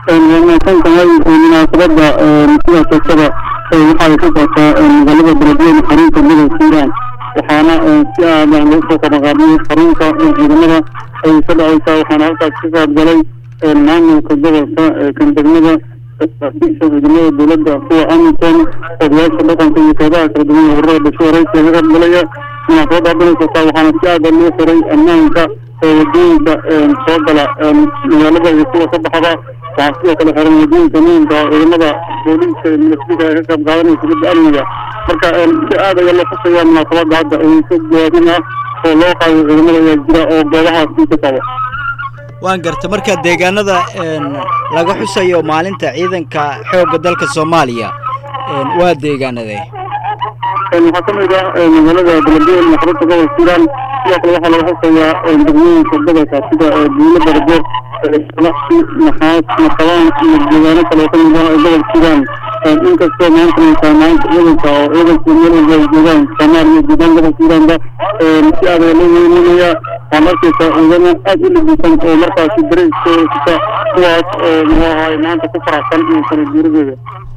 لما كنت هاي مناسبة فيها تكتبة وحاجة كتبة مغلبة بلدية حريقة من السودان وحانا فيها لوسة مغاربية حريقة الجمهورة أي سبع عيسى وحانا هلقا كتبة بلي المعنى كتبة كان تجمدة تأسيس الجمهورة الدولة هو أمنتون وبياش بطن في كتابة كردمية ورى بشوري كذا بلية مناسبة عبدالله سطا وحانا فيها بلوسة أمانك ودينك صدلا مغلبة يسوى صبحها وعصية الحرم الدين كمين كعلماء بوليس المسجد كم قادرين في جد أمنية مركا هذا يلا خصوصا من أطلاق عدة ويسد جوابنا والواقع علماء يجرى أو بوضعها في كتابة waan gartay marka deegaanada laga xusayo maalinta ciidanka xoogga dalka Soomaaliya waa deegaanada maxkamada magaalada Beledweyne maxkamadda gobolka Hiiraan sidoo kale waxa laga xusayaa degmooyinka gobolka sida Buulo Bardo Naqsi Naxaas Maqalaan iyo deegaano kale oo ka mid ah gobolka Hiiraan inkastoo maanta ciidanka oo ciidanka meelaha joogaan Soomaaliya gudaha gobolka Hiiraan si aad loo weynayaa markaysa ciidamo aad u libisan oo markaasi dareenkiisa kuwaas oo maanta ku faraxsan in sano guurigooda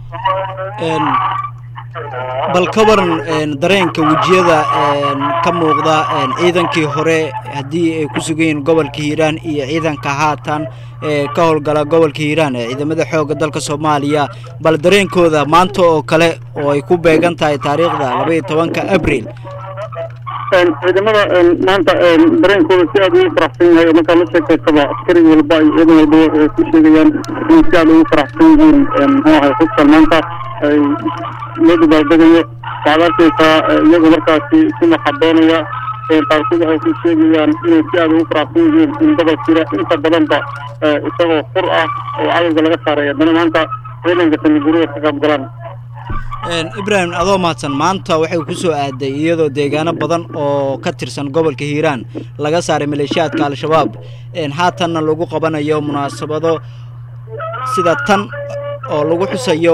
bal ka waran dareenka wajiyada ka muuqda ciidankii hore hadii ay ku sugeen gobolka Hiiraan iyo ciidanka haatan ka howlgala gobolka Hiiraan ciidamada xoogga dalka Soomaaliya bal dareenkooda maanta oo kale oo ay ku beegan tahay taariikhda 12 Abriil ciidamada maanta dareenkooda si aad ugu faraxsan yahay marka la sheekaysto askari walba iyo ciidan walba oo ku sheegayaan in si aad ugu faraxsan yihiin xuska maanta ay loo dabaaldegayo waxaadarkaysa iyagu markaasi si maxadoonaya qaarkood waxay ku sheegayaan inay si aad ugu faraxsan yihiin in gobolkiira inta badanba isagoo xur ah oo cadowga laga saaray haddana maanta ciidanka saniguurida ka qayb galaan Ibrahim adoo mahadsan maanta waxay ku soo aaday iyadoo deegaano badan oo ka tirsan gobolka Hiiraan laga saaray maleeshiyaadka al-shabaab haatanna lagu qabanayo munaasabado sida tan oo lagu xusayo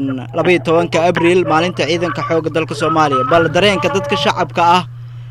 12 Abriil maalinta ciidanka xoogga dalka Soomaaliya bal dareenka dadka shacabka ah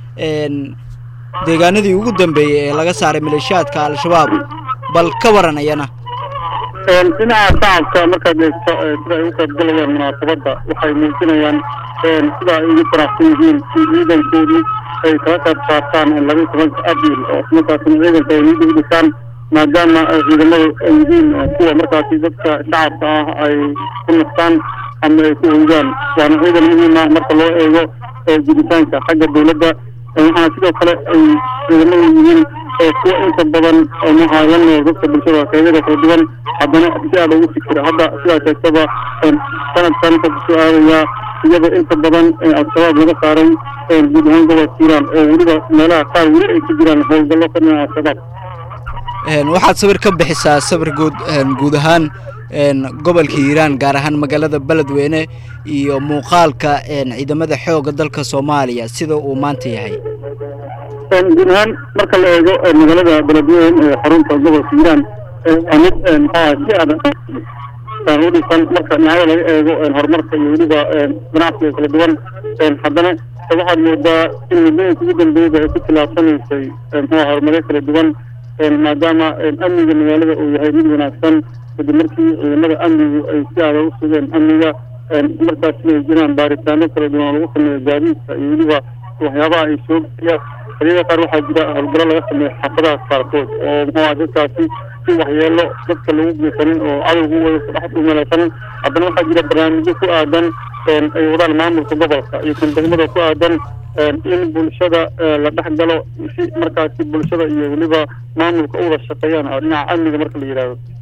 deegaanadii ugu dambeeyay ee laga saaray maleeshiyaadka al-shabaab bal ka waranayana dhinaca shacabka markaad eegto sida ay u qayb galayaan munaasabadda waxay muujinayaan sida ay ugu faraxsan yihiin ciidankoodii ay kala qayb qaataan 12 Abriil oo markaasina ciidanka ay u dhisaan maadaama ciidamadu ay yihiin kuwa markaasi dadka shacabka ah ay ku nastaan ama ay ku hoogaan waana ciidan muhiim ah marka loo eego jiritaanka xagga dowladda waxaana sidoo kale ay ciidamadu yihiin kuwa inta badan mahaayan dadka bulshada qaybada kala duwan haddana si aad ugu fikira hadda sidaa sheegtaba sanadkan ka soo aadaya iyada inta badan al-shabaab laga saaray guud ahaan gobolka Hiiraan oo weliba meelaha qaar weli ay ku jiraan howlgallo ka dhinaca al-shabaab waxaad sawir ka bixisaa sawir guud ahaan gobolka Hiiraan gaar ahaan magaalada Beledweyne iyo muuqaalka ciidamada xoogga dalka Soomaaliya sida uu maanta yahay guud ahaan marka la eego magaalada Beledweyne ee xarunta gobolka Hiiraan amid si aad taariikhan marka nacay laga eego horumarka iyo weliba ganacsiga kala duwan haddana waxaad moodaa in muddooyinka ugu dambeeyay ay ku tilaabsanaysay horumaryo kala duwan maadaama amniga magaalada uu yahay mid wanaagsan kadib markii ciidamada amnigu ay si aad u sugeen amniga markaasina ay jiraan baaritaano kala duwan lagu sameeyo gaadiidka iyo weliba waxyaabaha ay soo bixiyaan xilliyada qaar waxaa jira howlgallo laga sameeyo xaafadaha qaarkood oo dadkaasi si waxyeelo dadka lagu geysanin oo cadowgu wada ku dhex dhuumalaysanin haddana waxaa jira barnaamijyo ku aadan ay wadaan maamulka gobolka iyo kan degmada ku aadan in bulshada la dhex galo si markaasi bulshada iyo weliba maamulka u wada shaqeeyaan oo dhinaca amniga marka la yiraahdo